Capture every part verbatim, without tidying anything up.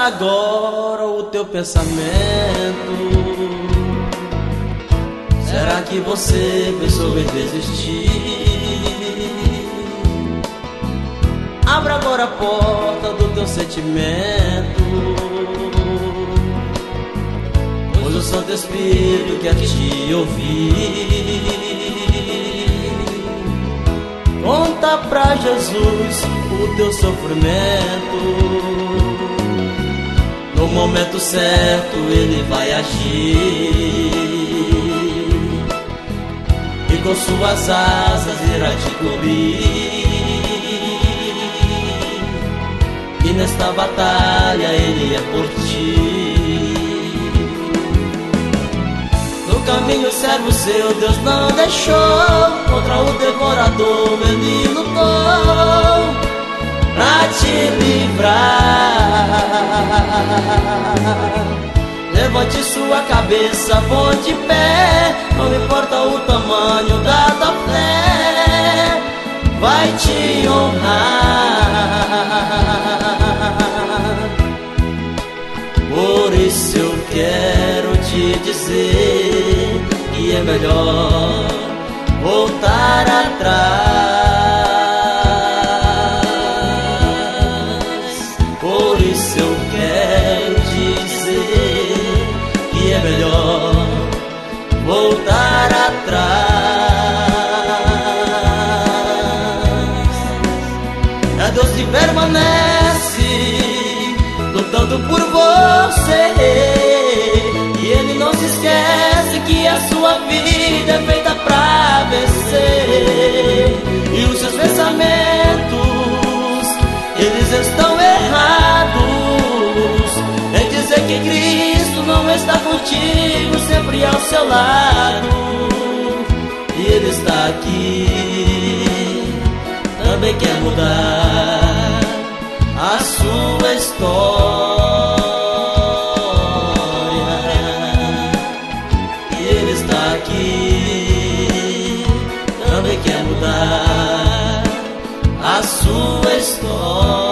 está agora o teu pensamento? Será que você pensou em desistir? Abra agora a porta do teu sentimento, pois o Santo Espírito quer te ouvir. Conta pra Jesus o teu sofrimento, no momento certo Ele vai agir, e com suas asas irá te cobrir. E nesta batalha Ele é por ti. No caminho servo seu Deus não deixou, contra o devorador Ele lutou pra te livrar. Levante sua cabeça, põe de pé, não importa o tamanho da tua fé, vai te honrar. Por isso eu quero te dizer que é melhor voltar atrás. Por isso eu quero te dizer que é melhor voltar atrás. É Deus que permanece lutando por você, e Ele não se esquece que a sua vida é feita pra vencer. E os seus pensamentos, eles estão errados em dizer que Cristo não está contigo, sempre ao seu lado. E Ele está aqui, também quer mudar a sua história. E Ele está aqui, também quer mudar a sua história.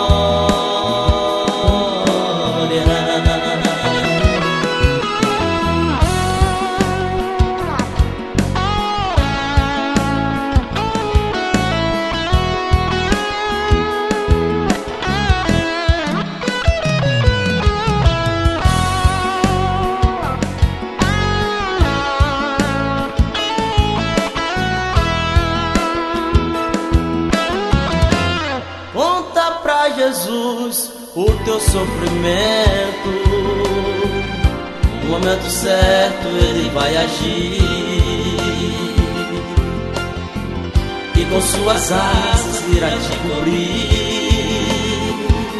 Conta pra Jesus o teu sofrimento, no momento certo Ele vai agir, e com suas asas irá te cobrir.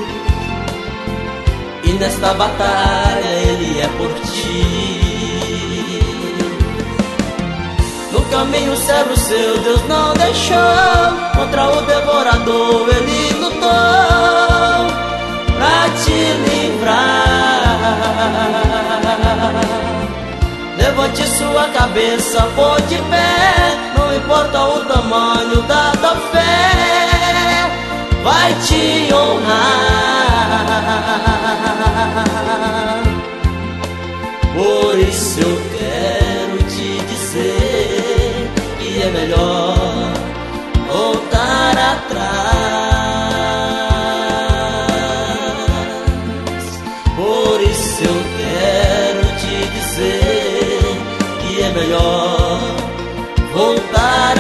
E nesta batalha Ele é por ti. No caminho servo seu Deus não deixou, contra o devorador Ele lutou pra te livrar. Levante sua cabeça, põe de pé, não importa o tamanho da tua fé, vai te honrar. Por isso eu quero te dizer que é melhor voltar atrás. Por isso eu quero te dizer que é melhor voltar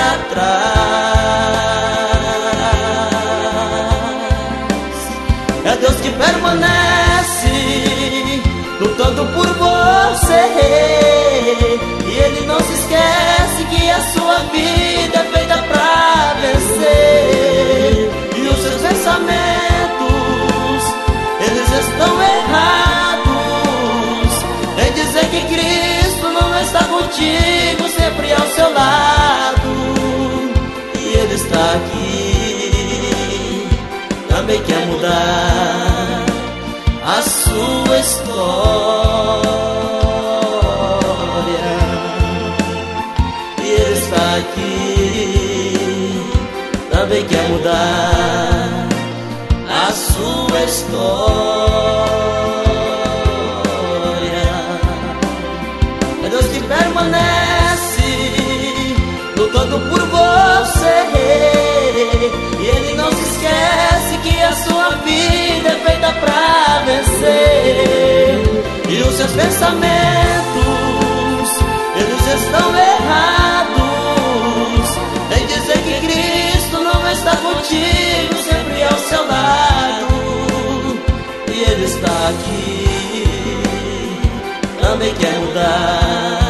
atrás. É Deus que permanece lutando por você, e Ele não se esquece que a sua vida é feita pra vencer. E os seus pensamentos, eles estão errados em dizer que Cristo não está contigo, sempre ao seu lado. E Ele está aqui, também quer mudar a sua história. E Ele está aqui, também quer mudar a sua história. Deus que permanece lutando por você. E Ele não se esquece que a sua vida é feita pra vencer. E os seus pensamentos, eles estão errados em dizer que Cristo não está contigo, sempre ao seu lado. E Ele está aqui, também quer mudar.